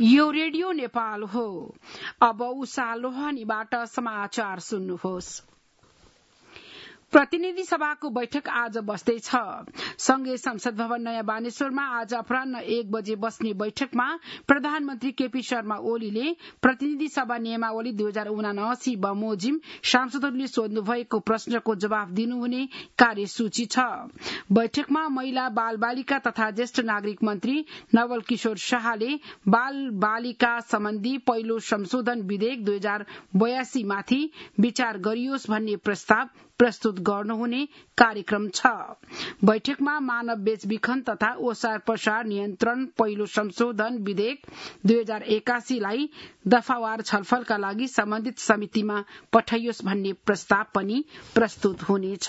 यो रेडियो नेपाल हो। अब उषा लोहानीबाट समाचार सुन्नुहोस्। प्रतिनिधि सभाको बैठक आज बस्दैछ। संघीय संसद भवन नयाँ बानेश्वरमा आज अपराह्न 1 बजे बस्ने बैठकमा प्रधानमन्त्री केपी शर्मा ओलीले प्रतिनिधि सभा नियमावली 2079 बमोजिम सांसदहरूले सोध्नु भएको प्रश्नको जवाफ दिनुहुने कार्यसूची छ। बैठकमा महिला बाल बालिका तथा ज्येष्ठ नागरिक मन्त्री नवल किशोर शाहले बाल बालिका सम्बन्धी पहिलो संशोधन विधेयक 2082 माथि विचार गरियोस् भन्ने प्रस्ताव प्रस्तुत गर्नुहुने कार्यक्रम छ। बैठकमा मानव बेचबिखन तथा ओसार पसार नियन्त्रण पहिलो संशोधन विधेयक 2081 लाई दफावार छलफलका लागि सम्बन्धित समितिमा पठाइयोस् भन्ने प्रस्ताव पनि प्रस्तुत हुनेछ।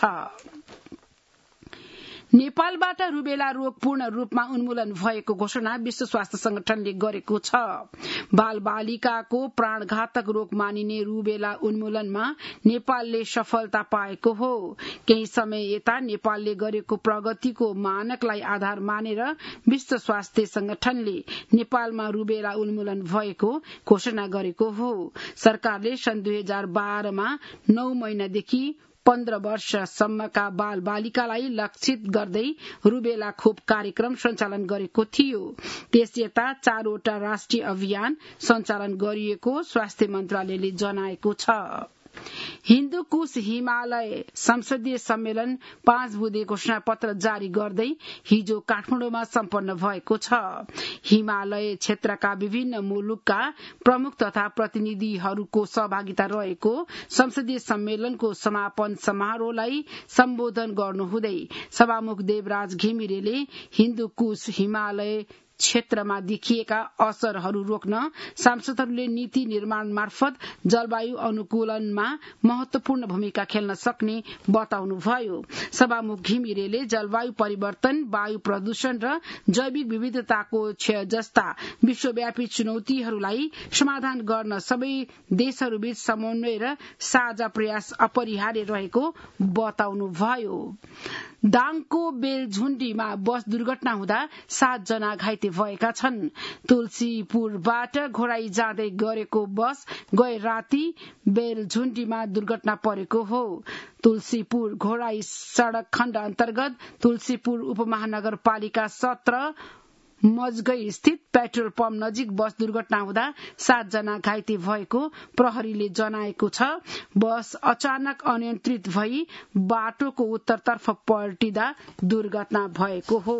नेपालबाट रुबेला रोग पूर्ण रूपमा उन्मूलन भएको घोषणा विश्व स्वास्थ्य संगठनले गरेको छ। बाल बालिकाको प्राणघातक रोग मानिने रुबेला उन्मूलनमा नेपालले सफलता पाएको हो। केही समय यता नेपालले गरेको प्रगतिको मानकलाई आधार मानेर विश्व स्वास्थ्य संगठनले नेपालमा रुबेला उन्मूलन भएको घोषणा गरेको हो। सरकारले सन् 2012 मा 9 महिनादेखि 15 वर्षसम्मका बाल बालिकालाई लक्षित गर्दै रुबेला खोप कार्यक्रम सञ्चालन गरेको थियो। त्यसयता 4वटा राष्ट्रिय अभियान सञ्चालन गरिएको स्वास्थ्य मन्त्रालयले जनाएको छ। हिन्दू कुश हिमालय संसदीय सम्मेलन 5 बुँदे घोषणा पत्र जारी गर्दै हिजो काठमाडौँमा सम्पन्न भएको छ। हिमालय क्षेत्रका विभिन्न मुलुकका प्रमुख तथा प्रतिनिधिहरूको सहभागिता रहेको संसदीय सम्मेलनको समापन समारोहलाई सम्बोधन गर्नुहुँदै सभामुख देवराज घिमिरेले हिन्दू कुश हिमालय क्षेत्रमा देखिएका असरहरू रोक्न सांसदहरूले नीति निर्माण मार्फत जलवायु अनुकूलनमा महत्वपूर्ण भूमिका खेल्न सक्ने बताउनुभयो। सभामुख घिमिरेले जलवायु परिवर्तन, वायु प्रदूषण र जैविक विविधताको क्षय जस्ता विश्वव्यापी चुनौतीहरूलाई समाधान गर्न सबै देशहरूबीच समन्वय र साझा प्रयास अपरिहार्य रहेको बताउनुभयो। दाङको बेलझुण्डीमा बस दुर्घटना हुँदा 7 जना घाइते भएका छन्। तुलसीपुरबाट घोराई जाँदै गरेको बस गए राति बेलझुण्डीमा दुर्घटना परेको हो। तुलसीपुर घोराई सड़क खण्ड अन्तर्गत तुलसीपुर उपमहानगरपालिका 17 मजगै स्थित पेट्रोल पम्प नजिक बस दुर्घटना हुँदा 7 जना घाइते भएको प्रहरीले जनाएको छ। बस अचानक अनियन्त्रित भई बाटोको उत्तरतर्फ पल्टिँदा दुर्घटना भएको हो।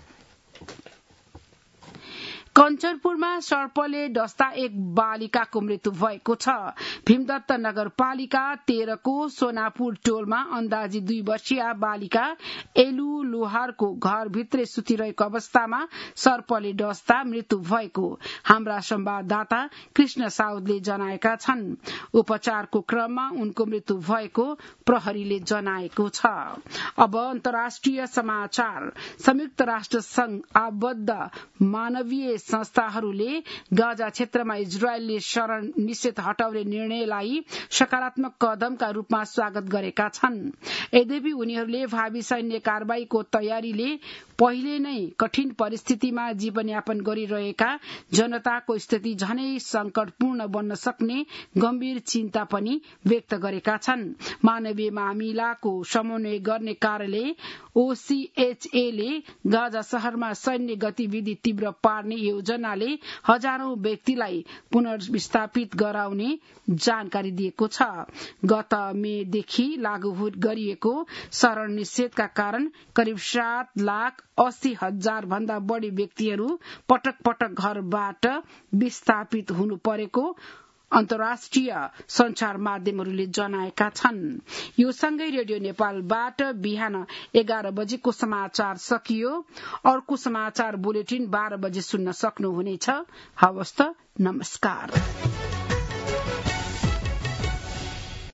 कञ्चनपुरमा सर्पले डस्दा 1 बालिकाको मृत्यु भएको छ। भीमदत्त नगरपालिका 13 को सोनापुर टोलमा अन्दाजी 2 वर्षीय बालिका एलु लोहारको घरभित्रै सुतिरहेको अवस्थामा सर्पले डस्दा मृत्यु भएको हाम्रा संवाददाता कृष्ण साउदले जनाएका छन्। उपचारको क्रममा उनको मृत्यु भएको प्रहरीले जनाएको छ। अब अन्तर्राष्ट्रिय समाचार। संयुक्त राष्ट्र संघ आबद्ध मानवीय संस्थाहरूले गाजा क्षेत्रमा इजरायलले शरण निषेध हटाउने निर्णयलाई सकारात्मक कदमका रूपमा स्वागत गरेका छन्। यद्यपि उनीहरूले भावी सैन्य कारबाहीको तयारीले पहिले नै कठिन परिस्थितिमा जीवनयापन गरिरहेका जनताको स्थिति झनै संकटपूर्ण बन्न सक्ने गम्भीर चिन्ता पनि व्यक्त गरेका छन्। मानवीय मामिलाको समन्वय गर्ने कार्यालय OCHA ले गाजा शहरमा सैन्य गतिविधि तीव्र पार्ने योजनाले हजारौं व्यक्तिलाई पुनर्विस्थापित गराउने जानकारी दिएको छ। गत मेदेखि लागू गरिएको शरण निषेधका कारण करिब 7,80,000 भन्दा बढ़ी व्यक्तिहरू पटक पटक घरबाट विस्थापित हुनु परेको अन्तर्राष्ट्रिय संचार माध्यमहरूले जनाएका छन्। यो सँगै रेडियो नेपालबाट बिहान 11 बजेको समाचार सकियो। अर्को समाचार बुलेटिन 12 बजे सुन्न सक्नुहुनेछ। हवस् त, नमस्कार।